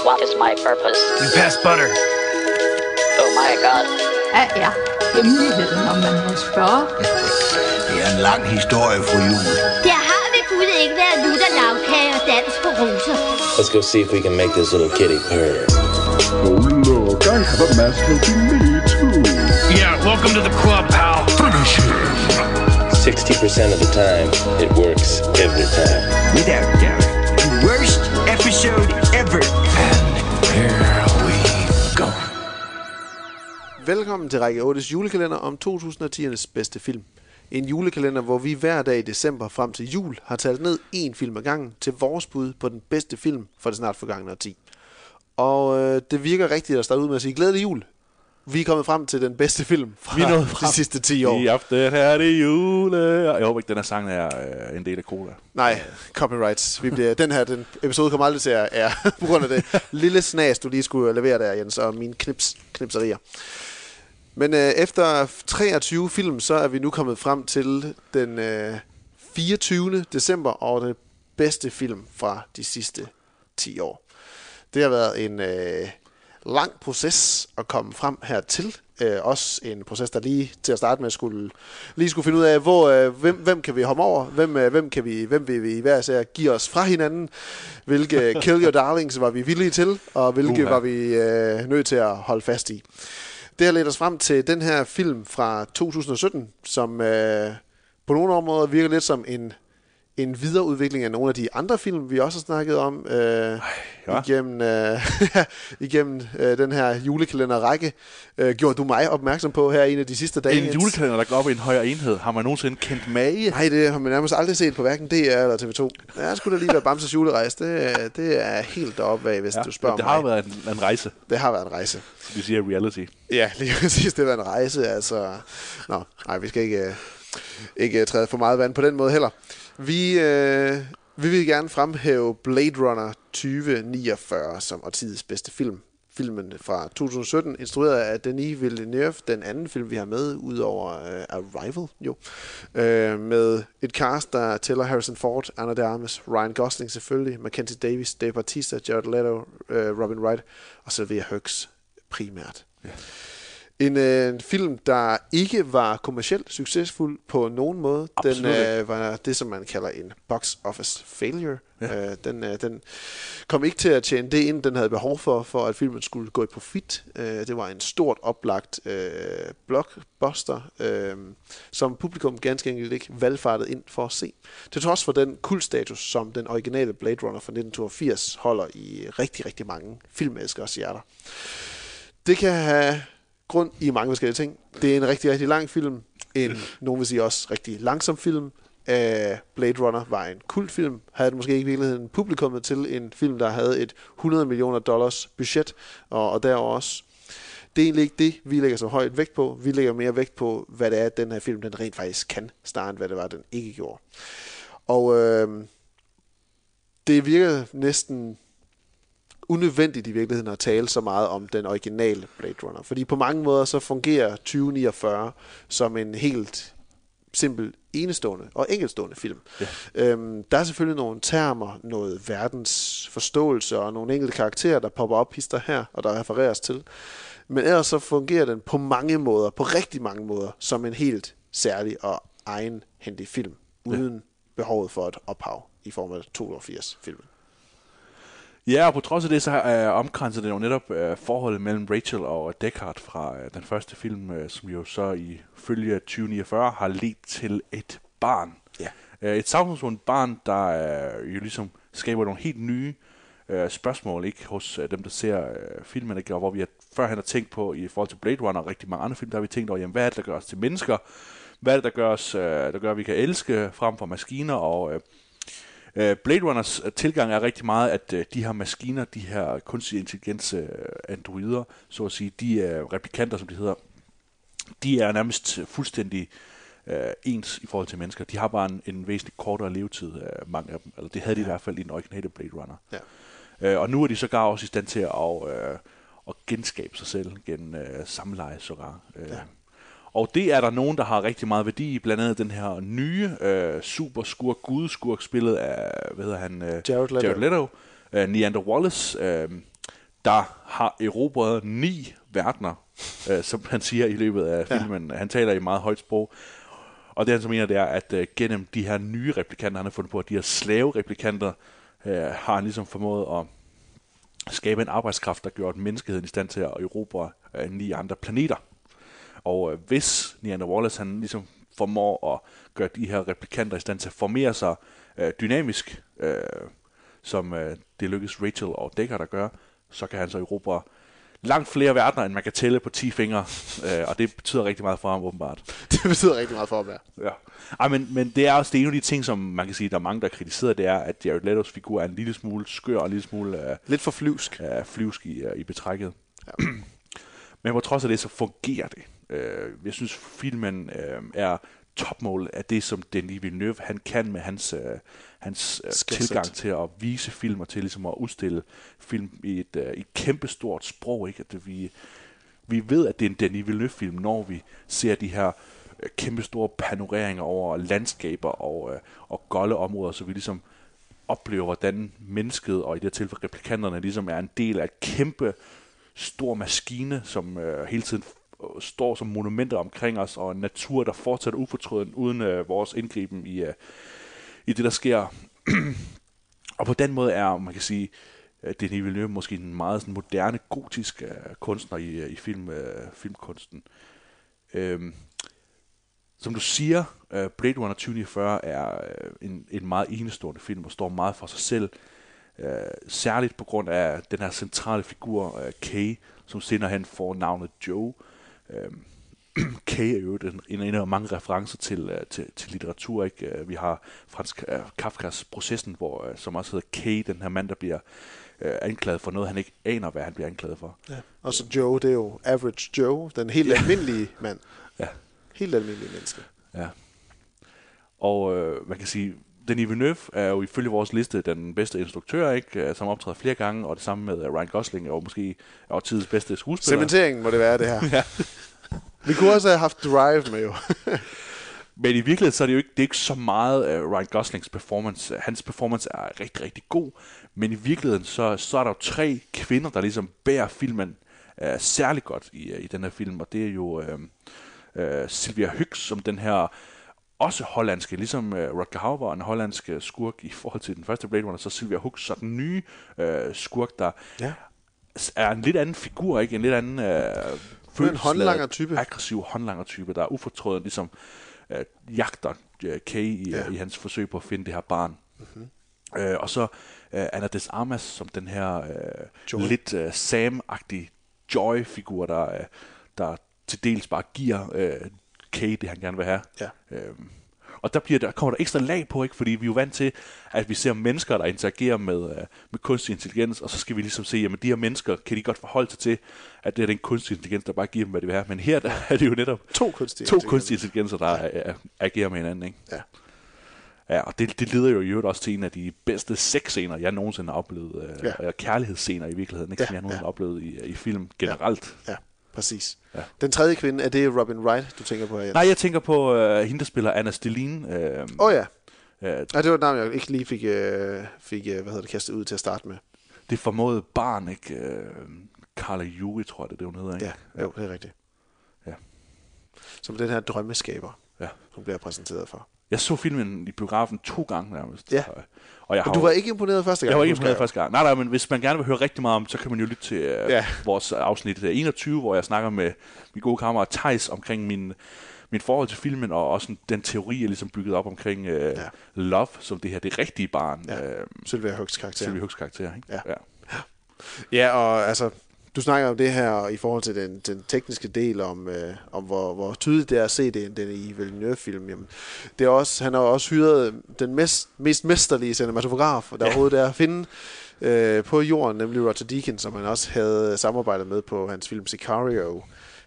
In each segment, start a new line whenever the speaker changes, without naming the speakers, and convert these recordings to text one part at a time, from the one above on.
What is my purpose?
You pass butter.
Oh my god.
Hvad er hemmeligheden, om man må spørge?
Det er en lang historie, fru Jul.
Der har ved Gud ikke været lutter lavkage og dans på roser.
Let's go see if we can make this little kitty purr.
Oh look, I have a mask helping me too.
Yeah, welcome to the club, pal. Finish him.
60% of the time, it works every time.
Without doubt, the worst episode ever.
And here we go.
Velkommen til Række 8's julekalender om 2010'ernes bedste film. En julekalender, hvor vi hver dag i december frem til jul har talt ned en film ad gangen til vores bud på den bedste film for det snart forgangne årti. Og det virker rigtigt at starte ud med at sige glædelig jul. Vi er kommet frem til den bedste film fra de sidste 10 år.
I aften er det jule. Jeg håber ikke, den her sang er en del af cola.
Nej, copyrights. Den episode kommer aldrig til at ære på grund af det lille snas, du lige skulle levere der, Jens, og mine knipserier. Men efter 23 film, så er vi nu kommet frem til den 24. december og den bedste film fra de sidste 10 år. Det har været en lang proces at komme frem hertil. Også en proces, der lige til at starte med skulle finde ud af, hvem kan vi hoppe over, hvem vil vi hver især give os fra hinanden, hvilke Kill Your Darlings var vi villige til, og hvilke var vi nødt til at holde fast i. Det har ledt os frem til den her film fra 2017, som på nogle områder virker lidt som en videreudvikling af nogle af de andre film, vi også har snakket om igennem den her julekalenderrække. Gjorde du mig opmærksom på her en af de sidste dage?
En julekalender, der går op i en højere enhed. Har man nogensinde kendt mage?
Nej, det har man nærmest aldrig set på hverken DR eller TV2. Ja, skulle da lige være Bamses julerejse. Det er helt deroppe af, hvis du spørger mig.
Det har været en rejse.
Det har været en rejse.
Så vi siger reality.
Ja, lige præcis. Det har været en rejse. Altså. Nej, vi skal ikke træde for meget vand på den måde heller. Vi vil gerne fremhæve Blade Runner 2049 som årtidets bedste film. Filmen fra 2017, instrueret af Denis Villeneuve, den anden film, vi har med, udover Arrival, med et cast, der tæller Harrison Ford, Ana de Armas, Ryan Gosling selvfølgelig, Mackenzie Davis, Dave Bautista, Jared Leto, Robin Wright og Sylvia Hoeks primært. Ja. En film, der ikke var kommercielt succesfuld på nogen måde. Den var det, som man kalder en box office failure. Ja. Den kom ikke til at tjene det ind, den havde behov for at filmen skulle gå i profit. Det var en stort oplagt blockbuster, som publikum ganske enkelt ikke valgfartede ind for at se. Til trods for den kultstatus, som den originale Blade Runner fra 1982 holder i rigtig, rigtig mange filmelskers hjerter. Det kan have grund i mange forskellige ting. Det er en rigtig, rigtig lang film. Nogen vil sige også rigtig langsom film. Blade Runner var en kultfilm. Havde måske ikke i virkeligheden publikummet til en film, der havde et $100 million budget. Og derover også. Det er egentlig ikke det, vi lægger så højt vægt på. Vi lægger mere vægt på, hvad det er, den her film den rent faktisk kan, snarere end hvad det var, den ikke gjorde. Og det virker næsten unødvendigt i virkeligheden at tale så meget om den originale Blade Runner. Fordi på mange måder så fungerer 2049 som en helt simpel, enestående og enkeltstående film. Ja. Der er selvfølgelig nogle termer, noget verdensforståelse og nogle enkelte karakterer, der popper op hister her, og der refereres til. Men ellers så fungerer den på mange måder, på rigtig mange måder, som en helt særlig og egenhændig film, uden behovet for et ophav i form af 82-filmen.
Ja, og på trods af det, så omkranser det jo netop forholdet mellem Rachel og Deckard fra den første film, som jo så ifølge 2049 har ledt til et barn. Ja. Et savnsfuldt barn, der jo ligesom skaber nogle helt nye spørgsmål, ikke hos dem, der ser filmen, ikke? Og hvor vi førhen har tænkt på, i forhold til Blade Runner og rigtig mange andre film, der har vi tænkt over, jamen, hvad er det, der gør os til mennesker? Hvad er det, der gør, at vi kan elske frem for maskiner? Og Blade Runners tilgang er rigtig meget, at de her maskiner, de her kunstig intelligens androider, så at sige, de er replikanter, som de hedder, de er nærmest fuldstændig ens i forhold til mennesker. De har bare en væsentlig kortere levetid, mange af dem. Eller det havde de i hvert fald i den originale Blade Runner. Ja. Og nu er de sågar også i stand til at genskabe sig selv gennem samleje sågar. Ja. Og det er der nogen, der har rigtig meget værdi i, blandt andet den her nye superskurk, gudeskurk, spillet af, Jared Leto. Neander Wallace, der har erobret 9 verdener, som han siger i løbet af filmen. Han taler i meget højt sprog. Og det han så mener, det er, at gennem de her nye replikanter, han har fundet på, at de her slave-replikanter, har han ligesom formået at skabe en arbejdskraft, der gjorde menneskeheden i stand til at erobre 9 andre planeter. Og hvis Niander Wallace, han ligesom formår at gøre de her replikanter i stand til at formere sig dynamisk, som det lykkes Rachel og Deckard at gøre, så kan han så erobre langt flere verdener, end man kan tælle på 10 fingre, og det betyder rigtig meget for ham, åbenbart.
Det betyder rigtig meget for ham,
ja. Ej, men det er også en af de ting, som man kan sige, der er mange, der kritiserer, det er, at Jared Leto's figur er en lille smule skør, og en lille smule
lidt for flyvsk,
flyvsk i betrækket. Ja. Men på trods af det, så fungerer det. Jeg synes, filmen er topmål af det, som Denis Villeneuve han kan med hans tilgang til at vise film og til ligesom at udstille film i et kæmpestort sprog. Ikke? At vi ved, at det er en Denis Villeneuve-film, når vi ser de her kæmpestore panoreringer over landskaber og golde områder, så vi ligesom oplever, hvordan mennesket, og i det tilfælde replikanterne, ligesom er en del af et kæmpe stor maskine, som hele tiden står som monumenter omkring os, og en natur, der fortsætter ufortrøden uden vores indgriben i det, der sker. Og på den måde er, man kan sige, Denis Villeneuve måske en meget sådan moderne, gotisk kunstner i filmkunsten. Som du siger, Blade Runner 2049 er en meget enestående film, og står meget for sig selv. Særligt på grund af den her centrale figur, Kay, som senere hen får navnet Joe. Kay er jo en af mange referencer til litteratur. Ikke? Vi har Franz Kafkas Processen, som også hedder Kay, den her mand, der bliver anklaget for noget, han ikke aner, hvad han bliver anklaget for. Ja.
Og så Joe, det er jo Average Joe, den helt almindelige mand. Ja. Helt almindelige menneske.
Ja. Og man kan sige, Denis Villeneuve er jo ifølge vores liste den bedste instruktør, ikke, som optræder flere gange, og det samme med Ryan Gosling, og måske er tidens bedste skuespiller.
Cementeringen må det være, det her. Ja. Vi kunne også have haft Drive med jo.
Men i virkeligheden så er det jo ikke så meget Ryan Goslings performance. Hans performance er rigtig, rigtig god, men i virkeligheden så er der jo 3 kvinder, der ligesom bærer filmen særlig godt i den her film, og det er jo Sylvia Hughes, som den her også hollandske, ligesom Rutger Hauer var en hollandsk skurk i forhold til den første Blade Runner, så Sylvia Hughes, så den nye skurk, der er en lidt anden figur, ikke? En lidt anden
en håndlanger-type.
Aggressiv håndlanger-type, der er ufortrøden, ligesom jagter Kay i hans forsøg på at finde det her barn. Mm-hmm. Og så Ana de Armas, som den her lidt Sam-agtige Joy-figur, der til dels bare giver Kay det, han gerne vil have. Ja. Og der kommer der ekstra lag på, ikke? Fordi vi er jo vant til, at vi ser mennesker, der interagerer med kunstig intelligens, og så skal vi ligesom se, at de her mennesker, kan de godt forholde sig til, at det er den kunstig intelligens, der bare giver dem, hvad de vil have. Men her der er det jo netop to kunstige intelligenser, der agerer med hinanden. Ikke? Ja. Ja, og det leder jo i øvrigt også til en af de bedste sexscener, jeg nogensinde har oplevet, kærlighedsscener i virkeligheden, ikke? Som jeg nogensinde har oplevet i film generelt.
Ja. Præcis. Ja. Den tredje kvinde, er det Robin Wright, du tænker på her?
Nej, jeg tænker på hende, der spiller Anna Stelline.
Det var et navn, jeg ikke lige fik kastet ud til at starte med.
Det formodede barn, ikke? Carla Juri, tror jeg, det hun hedder, ikke?
Ja, jo, det er rigtigt. Ja. Som den her drømmeskaber, som bliver præsenteret for.
Jeg så filmen i biografen 2 gange nærmest.
Ja. Og du var ikke imponeret første gang?
Jeg var ikke imponeret første gang. Nej, men hvis man gerne vil høre rigtig meget om, så kan man jo lytte til vores afsnit 21, hvor jeg snakker med min gode kammerat Theis omkring min forhold til filmen, og også den teori, jeg ligesom bygget op omkring Love, som det her, det rigtige barn.
Sylvia Hughes karakter.
Ikke?
Ja, og altså, du snakker om det her i forhold til den tekniske del, om hvor tydeligt det er at se den i Villeneuve-film. Jamen, det er også, han har også hyret den mest mesterlige cinematograf, der overhovedet er at finde på jorden, nemlig Roger Deakins, som han også havde samarbejdet med på hans film Sicario.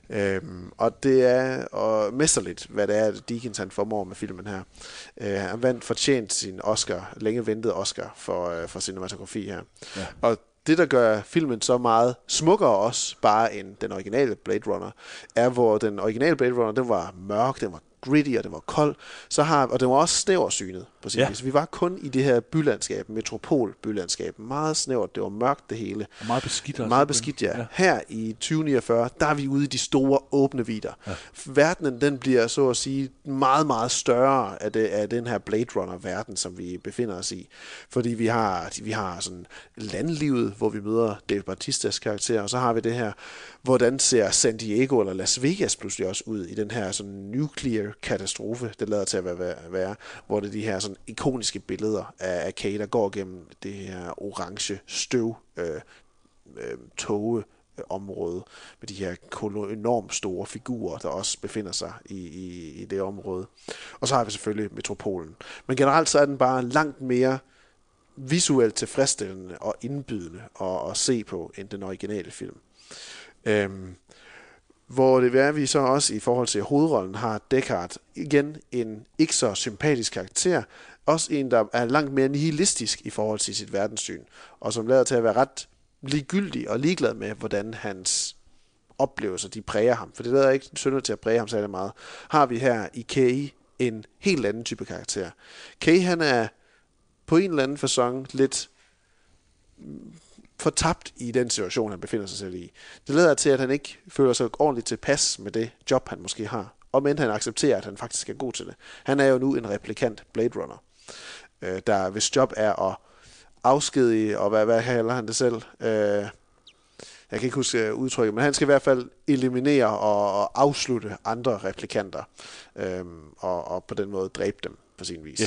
Og det er mesterligt, hvad det er, Deakins han formår med filmen her. Han vandt fortjent sin længe ventede Oscar for cinematografi her. Ja. Og det, der gør filmen så meget smukkere også, bare end den originale Blade Runner, er, hvor den originale Blade Runner, den var mørk, den var gritty, og det var koldt, og det var også snæversynet på sin vis. Vi var kun i det her bylandskab, metropolbylandskab, meget snævert, det var mørkt det hele.
Og meget beskidt også.
Meget beskidt, ja. Her i 2049, der er vi ude i de store åbne vidder. Ja. Verdenen, den bliver så at sige meget, meget større af den her Blade Runner-verden, som vi befinder os i. Fordi vi har sådan landlivet, hvor vi møder Dave Bautistas karakter, og så har vi det her, hvordan ser San Diego eller Las Vegas pludselig også ud i den her sådan nuclear katastrofe, det lader til at være, hvor det er de her sådan ikoniske billeder af Kay, der går gennem det her orange støv tågeområde med de her enormt store figurer, der også befinder sig i det område. Og så har vi selvfølgelig metropolen. Men generelt så er den bare langt mere visuelt tilfredsstillende og indbydende at se på end den originale film. Hvor det er, vi så også i forhold til hovedrollen har Deckard igen en ikke så sympatisk karakter, også en, der er langt mere nihilistisk i forhold til sit verdenssyn, og som lader til at være ret ligegyldig og ligeglad med, hvordan hans oplevelser, de præger ham. For det lader ikke synder til at præge ham særlig meget. Har vi her i Kay en helt anden type karakter. Kay, han er på en eller anden facon lidt fortabt i den situation, han befinder sig selv i. Det lader til, at han ikke føler sig ordentligt tilpas med det job, han måske har. Og men han accepterer, at han faktisk er god til det. Han er jo nu en replikant Blade Runner, der hvis job er at afskedige, og hvad kalder han det selv? Jeg kan ikke huske udtrykket, men han skal i hvert fald eliminere og afslutte andre replikanter, og på den måde dræbe dem på sin vis.
Ja.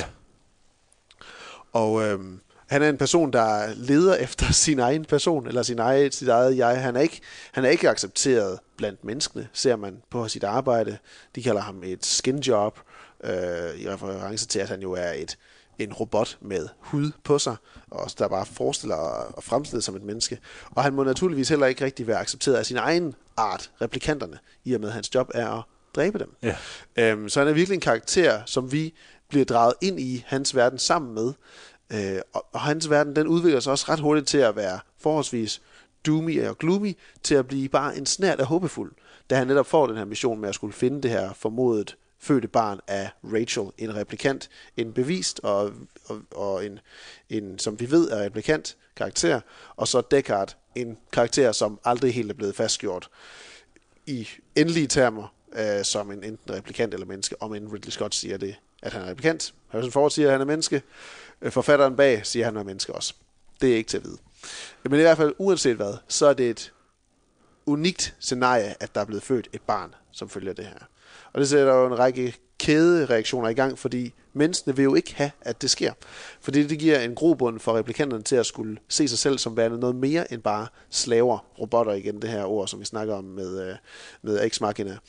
Og han er en person, der leder efter sin egen person, eller sit eget jeg. Han er ikke accepteret blandt menneskene, ser man på sit arbejde. De kalder ham et skinjob, i reference til, at han jo er en robot med hud på sig, og der bare forestiller og fremstiller som et menneske. Og han må naturligvis heller ikke rigtig være accepteret af sin egen art, replikanterne, i og med, at hans job er at dræbe dem.
Ja.
Så han er virkelig en karakter, som vi bliver draget ind i hans verden sammen med. Og hans verden, den udvikler sig også ret hurtigt til at være forholdsvis doomy og gloomy, til at blive bare en snert af håbefuld, da han netop får den her mission med at skulle finde det her formodet fødte barn af Rachel, en replikant, en bevist og en som vi ved er replikant karakter, og så Deckard, en karakter, som aldrig helt er blevet fastgjort i endelige termer, som en enten replikant eller menneske, om en Ridley Scott siger det, at han er replikant. Harrison Ford siger, at han er menneske. Forfatteren bag siger, at han er menneske også. Det er ikke til at vide. Men i hvert fald, uanset hvad, så er det et unikt scenarie, at der er blevet født et barn, som følger det her. Og det sætter jo en række kædereaktioner i gang, fordi menneskene vil jo ikke have, at det sker. Fordi det giver en grobund for replikanterne til at skulle se sig selv som værende noget mere end bare slaver, robotter igen, det her ord, som vi snakker om med Ex Machina.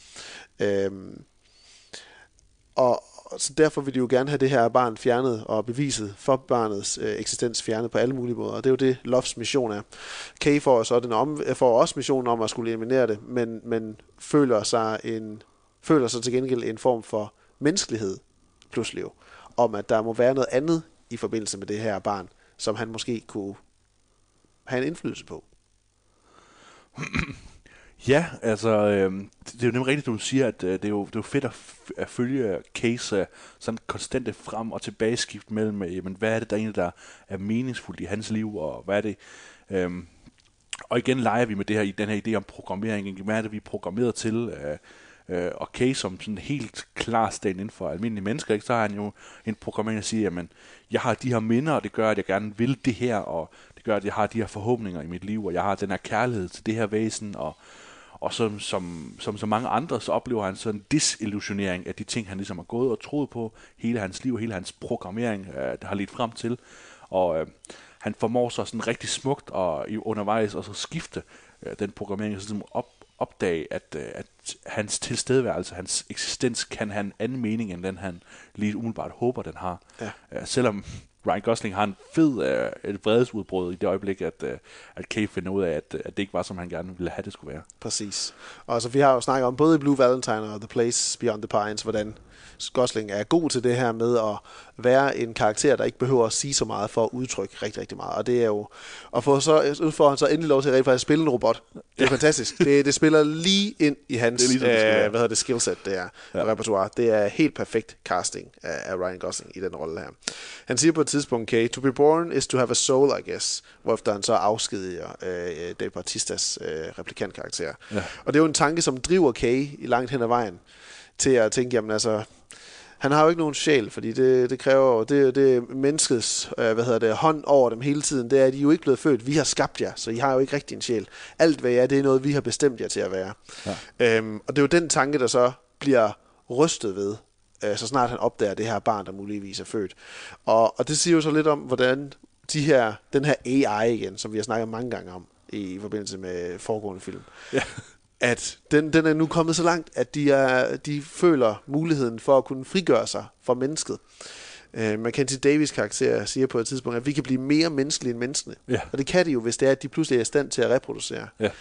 Og så derfor vil de jo gerne have det her barn fjernet, og beviset for barnets eksistens fjernet på alle mulige måder. Og det er jo det, Loves mission er. Kay får også missionen om at skulle eliminere det, men føler sig til gengæld en form for menneskelighed pludselig jo, om at der må være noget andet i forbindelse med det her barn, som han måske kunne have en indflydelse på.
Ja, altså, det er jo nemlig rigtigt, du siger, at det er jo fedt at følge Case sådan konstante frem- og tilbageskift mellem, jamen, hvad er det, der egentlig der er meningsfuldt i hans liv, og hvad er det... og igen leger vi med det her, i den her idé om programmering, hvad er det, vi er programmeret til, og Case som sådan helt klar stand inden for almindelige mennesker, ikke? Så har han jo en programmering, der siger, jamen, jeg har de her minder, og det gør, at jeg gerne vil det her, og det gør, at jeg har de her forhåbninger i mit liv, og jeg har den her kærlighed til det her væsen, og som så mange andre, så oplever han sådan en disillusionering af de ting, han ligesom har gået og troet på hele hans liv, hele hans programmering, der har ledt frem til. Og han formår så sådan rigtig smukt og undervejs og så skifte den programmering, og så opdage, at hans tilstedeværelse, hans eksistens, kan have en anden mening, end den han lige umiddelbart håber, den har. Ja. Selvom Ryan Gosling har en fed et vredesudbrud i det øjeblik, at Kay finder ud af, at det ikke var, som han gerne ville have, det skulle være.
Præcis. Og så vi har jo snakket om både i Blue Valentine og The Place Beyond the Pines, hvordan Gosling er god til det her med at være en karakter, der ikke behøver at sige så meget for at udtrykke rigtig, rigtig meget. Og det er jo at få så får han så endelig lov til at rent faktisk spille en robot. Det er fantastisk. Det spiller lige ind i hans skillset, det er repertoire. Det er helt perfekt casting af Ryan Gosling i den rolle her. Han siger på et tidspunkt, okay, to be born is to have a soul, I guess, hvorefter han så afskediger Dave Bautistas replikantkarakter. Ja. Og det er jo en tanke, som driver Kay i langt hen ad vejen til at tænke, jamen altså, han har jo ikke nogen sjæl, fordi det kræver det menneskets hånd over dem hele tiden. Det er, at de jo ikke blevet født. Vi har skabt jer, så I har jo ikke rigtig en sjæl. Alt hvad I er, det er noget, vi har bestemt jer til at være. Ja. Og det er jo den tanke, der så bliver rystet ved, så snart han opdager det her barn, der muligvis er født. Og det siger jo så lidt om, hvordan den her AI igen, som vi har snakket mange gange om i forbindelse med foregående film, at den er nu kommet så langt, at de føler muligheden for at kunne frigøre sig fra mennesket. Mackenzie Davis karakter siger på et tidspunkt, at vi kan blive mere menneskelige end menneskene. Ja. Og det kan de jo, hvis det er, at de pludselig er i stand til at reproducere. Ja.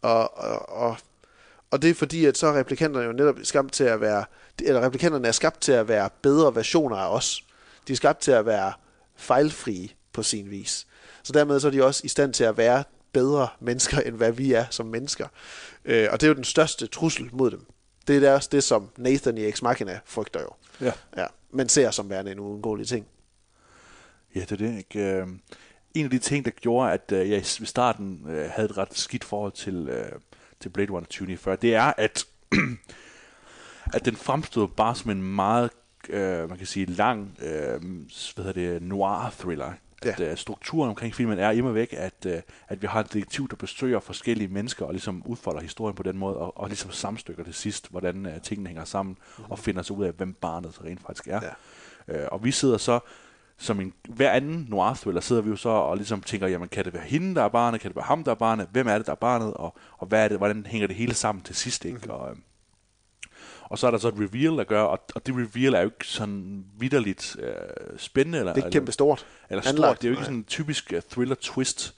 Og det er fordi, at så er replikanterne jo netop skabt til at være, eller replikanterne er skabt til at være bedre versioner af os. De er skabt til at være fejlfrie på sin vis. Så dermed så er de også i stand til at være bedre mennesker, end hvad vi er som mennesker. Og det er jo den største trussel mod dem. Det er også det, som Nathan i Ex Machina frygter jo. Ja. Men ser som værende en uundgåelig ting.
Ja, det er det, ikke? En af de ting, der gjorde, at jeg i starten havde et ret skidt forhold til Blade Runner 2049, det er, at den fremstod bare som en meget, man kan sige, lang noir-thriller. At strukturen omkring filmen er immer væk, at vi har et detektiv, der besøger forskellige mennesker og ligesom udfolder historien på den måde, og ligesom samstykker til sidst, hvordan tingene hænger sammen, og finder sig ud af, hvem barnet så rent faktisk er. Ja. Og vi sidder så, som hver anden noir-thriller, sidder vi jo så og ligesom tænker, jamen kan det være hende, der er barnet, kan det være ham, der er barnet, hvem er det, der er barnet, og hvad er det, hvordan hænger det hele sammen til sidst, ikke? Mm-hmm. Og så er der så et reveal, der gør, og det reveal er jo ikke sådan vitterligt spændende. Eller,
det er ikke kæmpe stort.
Eller stort, det er jo ikke sådan en typisk thriller-twist.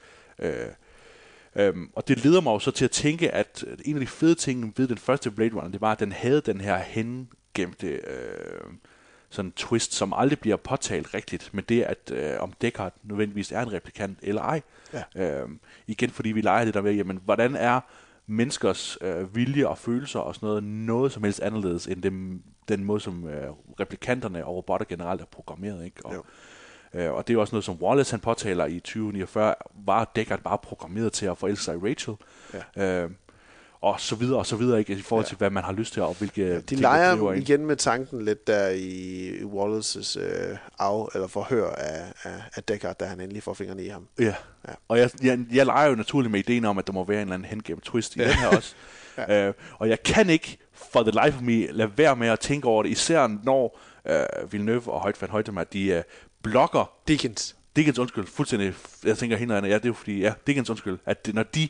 Og det leder mig jo så til at tænke, at en af de fede ting ved den første Blade Runner, det var, at den havde den her hengemte sådan twist, som aldrig bliver påtalt rigtigt, men det at om Deckard nødvendigvis er en replikant eller ej. Ja. Igen fordi vi leger det der med, jamen hvordan er menneskers vilje og følelser og sådan noget som helst anderledes end den måde, som replikanterne og robotter generelt er programmeret, ikke? Og det er jo også noget, som Wallace han påtaler i 2049, var Deckard bare programmeret til at forelske sig i Rachel. Ja. Og så videre, ikke? I forhold til, hvad man har lyst til, og hvilke
de leger igen med tanken lidt der i Wallaces eller forhør af Deckard, da han endelig får fingrene i ham.
Ja. Og jeg leger jo naturligt med ideen om, at der må være en eller anden hengemt twist i den her også. Og jeg kan ikke, for the life of me, lade være med at tænke over det, især når Villeneuve og Hoyt van Hoytema, de blokker Dickens, undskyld, fuldstændig, jeg tænker hende og det er jo fordi, Dickens, undskyld, at når de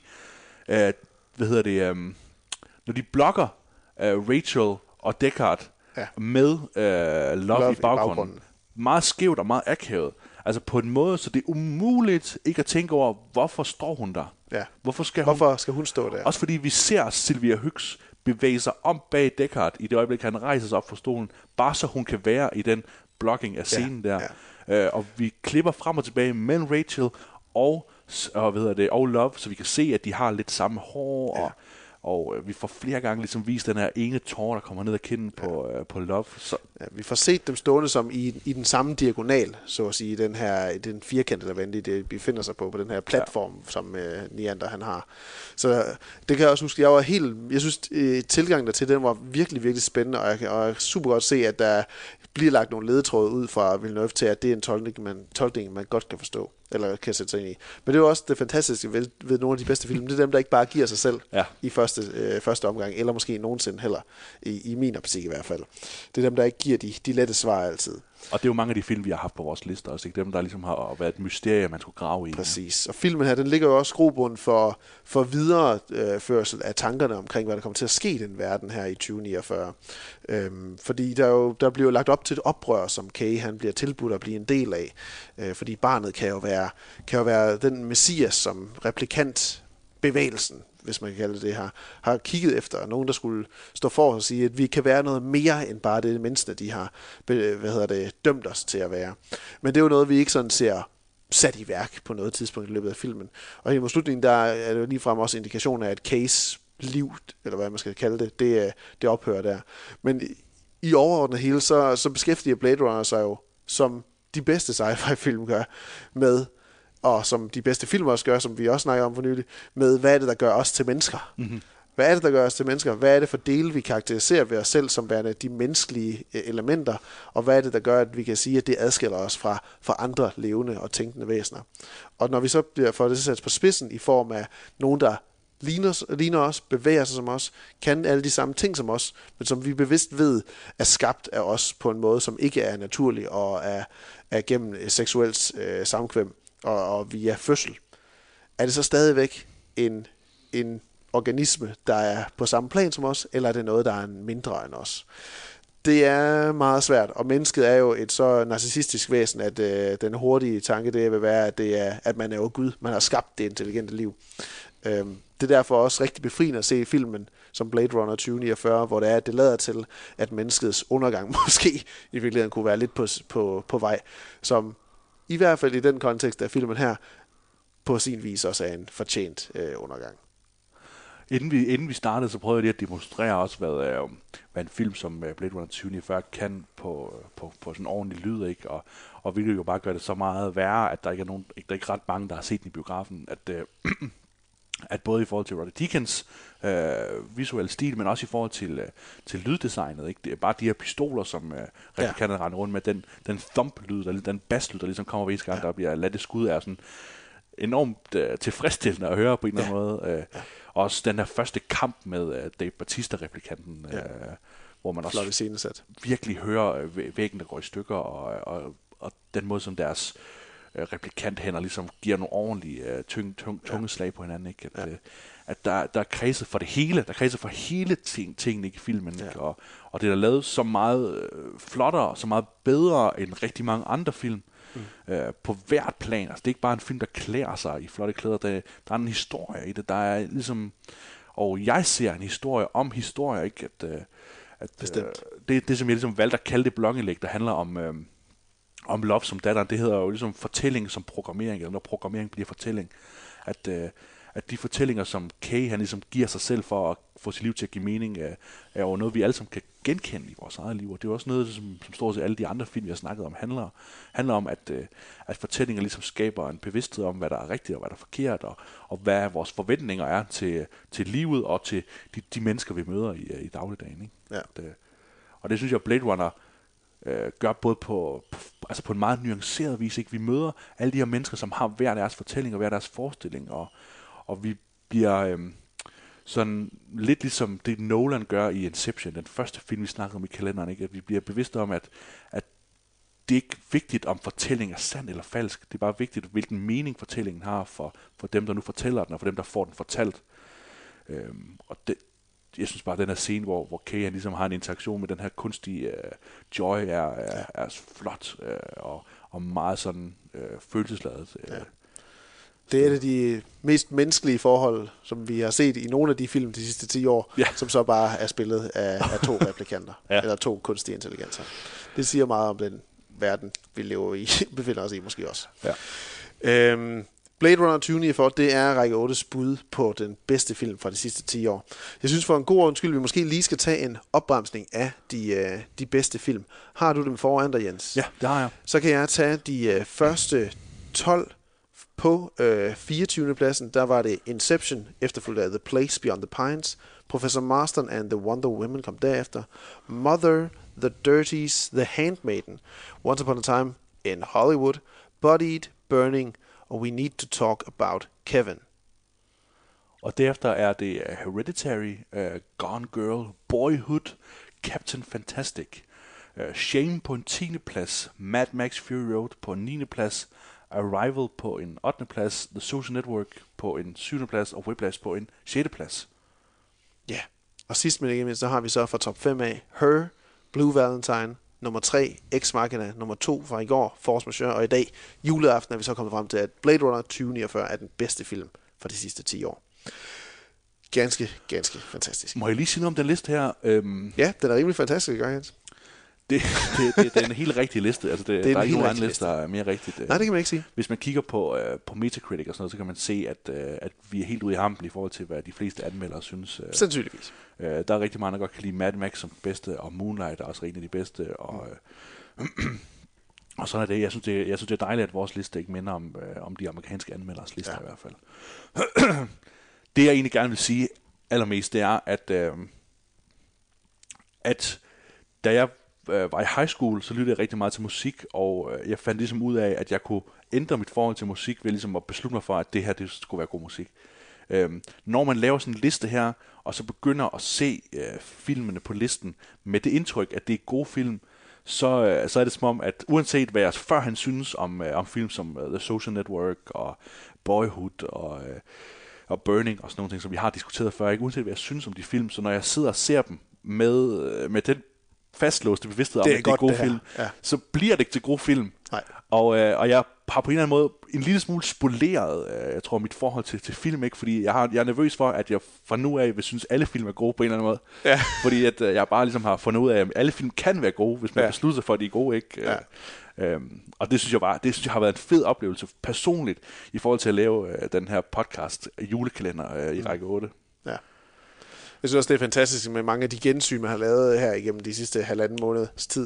når de blokker Rachel og Deckard med Love i baggrunden. Meget skævt og meget akavet. Altså på en måde, så det er umuligt ikke at tænke over, hvorfor står hun der?
Ja.
Hvorfor skal
hun stå der?
Også fordi vi ser Sylvia Hughes bevæge sig om bag Deckard i det øjeblik, han rejser sig op fra stolen, bare så hun kan være i den blocking af scenen der. Ja. Og vi klipper frem og tilbage mellem Rachel og Love, så vi kan se, at de har lidt samme hår, og vi får flere gange ligesom vist den her ene tår, der kommer ned ad kinden på Love. Så.
Ja, vi får set dem stående som i den samme diagonal, så at sige, den firkante, der venligt befinder sig på den her platform, som Neander han har. Så det kan jeg også huske, jeg synes tilgangen dertil, den var virkelig, virkelig spændende, og jeg kan super godt se, at der bliver lagt nogle ledetråde ud fra Villeneuve til, at det er en tolkning, man godt kan forstå, eller kan sætte sig ind i. Men det er jo også det fantastiske ved nogle af de bedste film. Det er dem, der ikke bare giver sig selv i første omgang, eller måske nogensinde heller, i min optik i hvert fald. Det er dem, der ikke giver de lette svar altid.
Og det er jo mange af de film, vi har haft på vores lister også, ikke? Dem, der ligesom har været et mysterie, man skulle grave i.
Præcis. Og filmen her, den ligger jo også grobund for videreførsel af tankerne omkring, hvad der kommer til at ske i den verden her i 2049. Fordi der bliver jo lagt op til et oprør, som Kay han bliver tilbudt at blive en del af. Fordi barnet kan jo være den messias, som replikantbevægelsen hvis man kan kalde det, har kigget efter. Nogen, der skulle stå for og sige, at vi kan være noget mere end bare det menneske, de har dømt os til at være. Men det er jo noget, vi ikke sådan ser sat i værk på noget tidspunkt i løbet af filmen. Og i slutningen, der er det jo ligefrem også indikationer af, at Case liv, eller hvad man skal kalde det ophører der. Men i overordnet hele, så beskæftiger Blade Runner sig jo, som de bedste sci-fi-film gør, med, og som de bedste film også gør, som vi også snakker om for nylig, med hvad er det, der gør os til mennesker? Mm-hmm. Hvad er det, der gør os til mennesker? Hvad er det for dele, vi karakteriserer ved os selv som værende de menneskelige elementer? Og hvad er det, der gør, at vi kan sige, at det adskiller os fra andre levende og tænkende væsener? Og når vi så bliver for det sat på spidsen i form af nogen, der ligner os, bevæger sig som os, kan alle de samme ting som os, men som vi bevidst ved er skabt af os på en måde, som ikke er naturlig og er gennem seksuelt samkvem og via fødsel. Er det så stadigvæk en organisme, der er på samme plan som os, eller er det noget, der er mindre end os? Det er meget svært, og mennesket er jo et så narcissistisk væsen, at den hurtige tanke, det vil være, at man er jo Gud. Man har skabt det intelligente liv. Det er derfor også rigtig befriende at se filmen som Blade Runner 2049, hvor det lader til, at menneskets undergang måske i virkeligheden kunne være lidt på vej, som i hvert fald i den kontekst af filmen her, på sin vis også er en fortjent undergang.
Inden vi startede, så prøvede jeg lige at demonstrere også, hvad en film som Blade Runner 2049 kan på sådan ordentlig lyd, ikke? Og hvilket jo bare gør det så meget værre, at der ikke er ret mange, der har set den i biografen, at både i forhold til Roger Deakins visuelle stil, men også i forhold til lyddesignet, ikke? Det er bare de her pistoler, som replikanterne render rundt med, den thump-lyd, den bass-lyd, der ligesom kommer ved gang, der bliver ladt det skud, er sådan enormt tilfredsstillende at høre på en eller anden måde. Også den her første kamp med Dave Bautista-replikanten, hvor man også virkelig hører væggen, der går i stykker, og den måde, som deres replikanthænder ligesom giver nogle ordentlige tunge slag på hinanden, ikke? At der er kredset for det hele, der kredser for hele tingene i filmen, ikke? Og det er lavet så meget flottere, så meget bedre end rigtig mange andre film, på hvert plan. Altså det er ikke bare en film, der klæder sig i flotte klæder, der er en historie i det, der er ligesom, og jeg ser en historie om historie, ikke? Det som jeg ligesom valgte at kalde det blogindlæg, der handler om Love som datteren, det hedder jo ligesom fortælling som programmering, eller når programmering bliver fortælling, at de fortællinger, som Kay han ligesom giver sig selv for at få sit liv til at give mening, er jo noget, vi alle sammen kan genkende i vores eget liv, og det er også noget, som står til alle de andre film, jeg har snakket om, handler om, at fortællinger ligesom skaber en bevidsthed om, hvad der er rigtigt og hvad der er forkert, og hvad vores forventninger er til livet og til de mennesker, vi møder i dagligdagen, ikke? Ja. Og det synes jeg, Blade Runner gør både på en meget nuanceret vis, ikke? Vi møder alle de her mennesker, som har hver deres fortælling og hver deres forestilling, og vi bliver sådan lidt ligesom det Nolan gør i Inception, den første film, vi snakkede om i kalenderen, ikke? At vi bliver bevidste om, at det er ikke vigtigt, om fortællingen er sand eller falsk. Det er bare vigtigt, hvilken mening fortællingen har for dem, der nu fortæller den, og for dem, der får den fortalt. Og jeg synes bare, at den her scene, hvor Kay han ligesom har en interaktion med den her kunstige Joy, er flot og meget sådan følelsesladet.
Det er et af de mest menneskelige forhold, som vi har set i nogle af de film de sidste 10 år, som så bare er spillet af 2 replikanter, eller 2 kunstige intelligenser. Det siger meget om den verden, vi lever i, befinder os i måske også. Ja. Blade Runner 2049, det er række 8's bud på den bedste film fra de sidste 10 år. Jeg synes for en god undskyld, vi måske lige skal tage en opbremsning af de bedste film. Har du dem foran dig, Jens?
Ja, det har jeg.
Så kan jeg tage de første 12. På 24. pladsen, der var det Inception, efterfulgt af The Place Beyond the Pines. Professor Marston and the Wonder Woman kom derefter. Mother, The Dirties, The Handmaiden, Once Upon a Time in Hollywood, Bodied, Burning, og We Need to Talk About Kevin.
Og derefter er det Hereditary, Gone Girl, Boyhood, Captain Fantastic, Shame på en 10. plads, Mad Max Fury Road på en 9. plads, Arrival på en 8. plads, The Social Network på en 7. plads, og Whiplash på en 6. plads.
Ja, og sidst men ikke mindst, så har vi så fra top 5 af Her, Blue Valentine, nummer 3, Ex Machina, nummer 2 fra i går, Force Majeure, og i dag, juleaften, er vi så kommet frem til, at Blade Runner 2049 er den bedste film for de sidste 10 år. ganske fantastisk.
Må jeg lige sige noget om den liste her?
Ja, den er rimelig fantastisk, ikke, Hans?
Det er en helt rigtig liste. Altså der er ikke nogen anden liste, der er mere rigtigt.
Nej, det kan man ikke sige.
Hvis man kigger på Metacritic og sådan noget, så kan man se, at vi er helt ude i hampen i forhold til, hvad de fleste anmeldere synes.
Sandsynligvis.
Der er rigtig mange, der godt kan lide Mad Max som bedste, og Moonlight er også en af de bedste. Og sådan er det. Jeg synes, det er dejligt, at vores liste ikke minder om de amerikanske anmelders lister i hvert fald. Det jeg egentlig gerne vil sige allermest, det er, at da jeg var i high school, så lyttede jeg rigtig meget til musik, og jeg fandt ligesom ud af, at jeg kunne ændre mit forhold til musik ved ligesom at beslutte mig for, at det her det skulle være god musik. Når man laver sådan en liste her, og så begynder at se filmene på listen med det indtryk, at det er gode film, så er det som om, at uanset hvad jeg førhen synes om film som The Social Network og Boyhood og Burning og sådan nogle ting, som vi har diskuteret før, ikke uanset hvad jeg synes om de film, så når jeg sidder og ser dem med den fastlåste bevidsthed om, at det er gode film, så bliver det ikke til gode film.
Nej.
Og jeg har på en eller anden måde en lille smule spoleret, jeg tror, mit forhold til film, ikke? Fordi jeg er nervøs for, at jeg fra nu af vil synes, at alle film er gode på en eller anden måde. Ja. Fordi at jeg bare ligesom har fundet ud af, at alle film kan være gode, hvis man beslutter sig for, at de er gode, ikke? Ja. Og det synes jeg har været en fed oplevelse personligt i forhold til at lave den her podcast julekalender i række 8. Ja.
Jeg synes også, det er fantastisk med mange af de gensyn, man har lavet her igennem de sidste 1,5 måneders tid.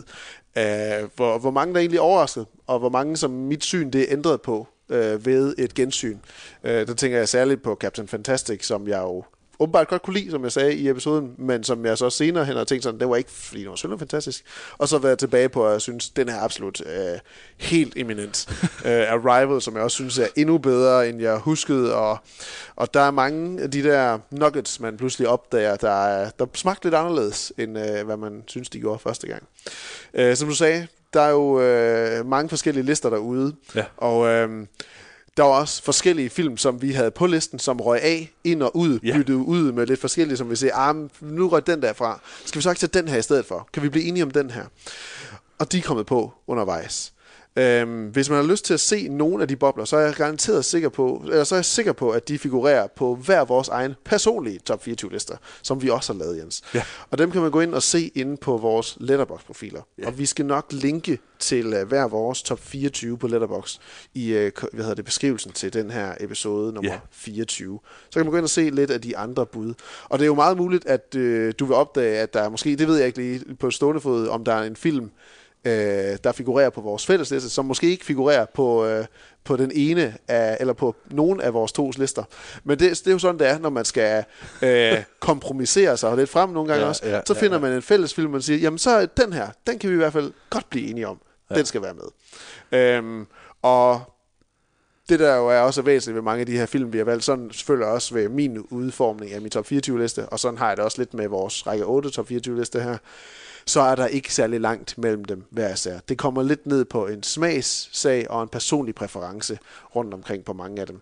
Hvor mange der egentlig er overrasket, og hvor mange som mit syn det er ændret på ved et gensyn. Der tænker jeg særligt på Captain Fantastic, som jeg jo åbenbart godt kunne lide, som jeg sagde i episoden, men som jeg så senere hen har tænkt sådan, det var ikke, fordi det var sådan fantastisk. Og så været tilbage på, at jeg synes, den er absolut helt eminent. Arrival, som jeg også synes er endnu bedre, end jeg huskede, og der er mange af de der nuggets, man pludselig opdager, der smagte lidt anderledes, end hvad man synes, de gjorde første gang. Som du sagde, der er jo mange forskellige lister derude, og der var også forskellige film, som vi havde på listen, som røg af, ind og ud, byttede ud med lidt forskellige, som vi siger, nu røg den derfra. Skal vi så ikke tage den her i stedet for? Kan vi blive enige om den her? Og de er kommet på undervejs. Hvis man har lyst til at se nogle af de bobler, så er jeg garanteret sikker på, at de figurerer på hver vores egen personlige top 24 lister, som vi også har lavet, Jens. Ja. Og dem kan man gå ind og se inde på vores Letterboxd-profiler. Ja. Og vi skal nok linke til hver vores top 24 på Letterboxd i beskrivelsen til den her episode nummer 24. Så kan man gå ind og se lidt af de andre bud. Og det er jo meget muligt, at du vil opdage, at der er måske, det ved jeg ikke lige på stående fod, om der er en film, der figurerer på vores fællesliste, som måske ikke figurerer på den ene af, eller på nogen af vores tos lister. Men det er jo sådan, det er, når man skal kompromissere sig lidt frem nogle gange også. Så finder man en fælles film, og man siger, jamen så den her, den kan vi i hvert fald godt blive enige om. Den skal være med. Og det der jo er også væsentligt ved mange af de her film, vi har valgt, sådan selvfølgelig også ved min udformning af min top 24 liste, og sådan har jeg det også lidt med vores række 8 top 24 liste her, så er der ikke særlig langt mellem dem hver især. Det kommer lidt ned på en smagssag og en personlig præference rundt omkring på mange af dem.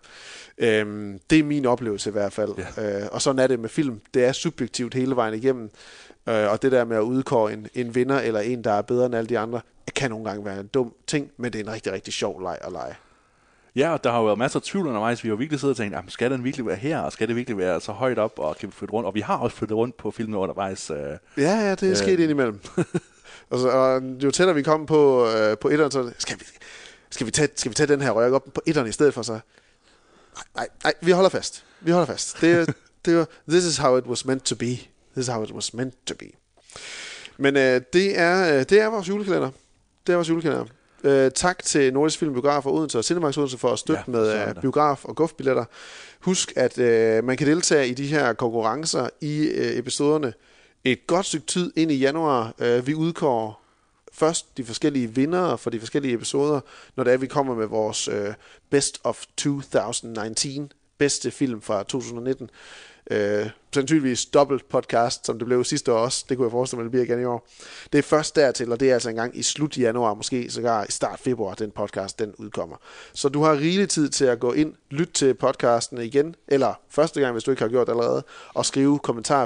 Det er min oplevelse i hvert fald. Ja. Og sådan er det med film. Det er subjektivt hele vejen igennem. Og det der med at udkåre en vinder eller en, der er bedre end alle de andre, kan nogle gange være en dum ting, men det er en rigtig, rigtig sjov leg at lege.
Ja, og der har jo været masser af tvivl undervejs. Vi har jo virkelig siddet og tænkt, skal den virkelig være her, og skal det virkelig være så højt op, og kan vi flytte rundt? Og vi har også flyttet rundt på filmen undervejs.
Ja, det er sket indimellem. og jo tættere vi kom på etteren, så skal vi tage den her røg op på etteren i stedet for så. Nej, vi holder fast. Det er this is how it was meant to be. This is how it was meant to be. Men det er vores julekalender. Tak til Nordisk Film Biograf og Odense og Cinemax Odense for at støtte med biograf- og guf-billetter. Husk, at man kan deltage i de her konkurrencer i episoderne et godt stykke tid ind i januar. Vi udkårer først de forskellige vindere for de forskellige episoder, når det er, vi kommer med vores Best of 2019, bedste film fra 2019. Sandsynligvis dobbelt podcast, som det blev sidste år også. Det kunne jeg forestille mig, det bliver igen i år. Det er først dertil, og det er altså en gang i slut januar, måske sågar i start februar, den podcast, den udkommer. Så du har rigelig tid til at gå ind, lytte til podcasten igen, eller første gang, hvis du ikke har gjort det allerede, og skrive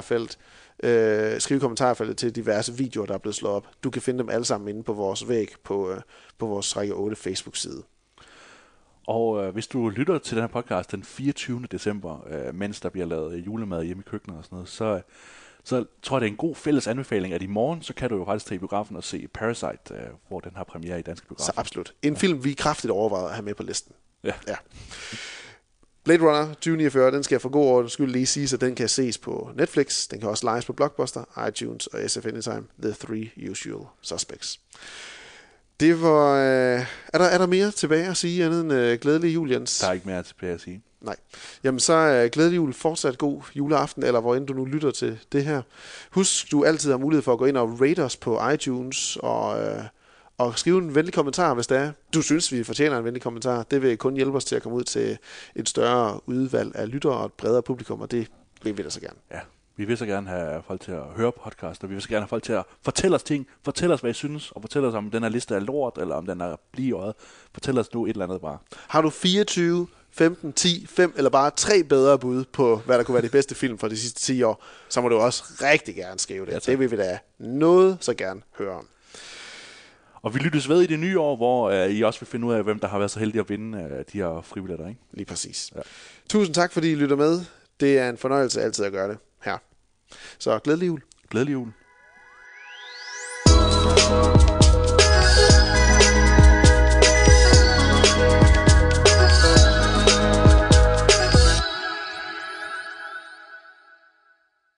kommentarfeltet til diverse videoer, der er blevet slået op. Du kan finde dem alle sammen inde på vores væg på vores række 8 Facebook-side.
Og hvis du lytter til den her podcast den 24. december, mens der bliver lavet julemad hjemme i køkkenet og sådan noget, så tror jeg, det er en god fælles anbefaling, at i morgen, så kan du jo faktisk tage i biografen og se Parasite, hvor den har premiere i danske biografer.
Så absolut. En film, vi kraftigt overvejet at have med på listen.
Ja.
Blade Runner 2049, den skal jeg for god ordens skyld lige sige, så den kan ses på Netflix, den kan også lejes på Blockbuster, iTunes og SF Anytime, The Three Usual Suspects. Det var... Er der mere tilbage at sige, andet end glædelig jul, Jens?
Der er ikke mere tilbage at sige.
Nej. Jamen så glædelig jul, fortsat god juleaften, eller hvor end du nu lytter til det her. Husk, du altid har mulighed for at gå ind og rate os på iTunes, og skrive en venlig kommentar, hvis det er. Du synes, vi fortjener en venlig kommentar. Det vil kun hjælpe os til at komme ud til et større udvalg af lyttere og et bredere publikum, og det vil vi da så gerne.
Ja, vi vil så gerne have folk til at høre podcast, og vi vil så gerne have folk til at fortælle os ting, fortælle os, hvad I synes, og fortælle os, om den her liste er lort, eller om den er bliøjet. Fortæl os nu et eller andet bare.
Har du 24, 15, 10, 5 eller bare 3 bedre bud på, hvad der kunne være de bedste film fra de sidste 10 år, så må du også rigtig gerne skrive det. Ja, det vil vi da noget så gerne høre om.
Og vi lyttes ved i det nye år, hvor I også vil finde ud af, hvem der har været så heldig at vinde de her fribilletter, ikke?
Lige præcis.
Ja.
Tusind tak, fordi I lytter med. Det er en fornøjelse altid at gøre det her. Så glædelig jul.
Glædelig jul.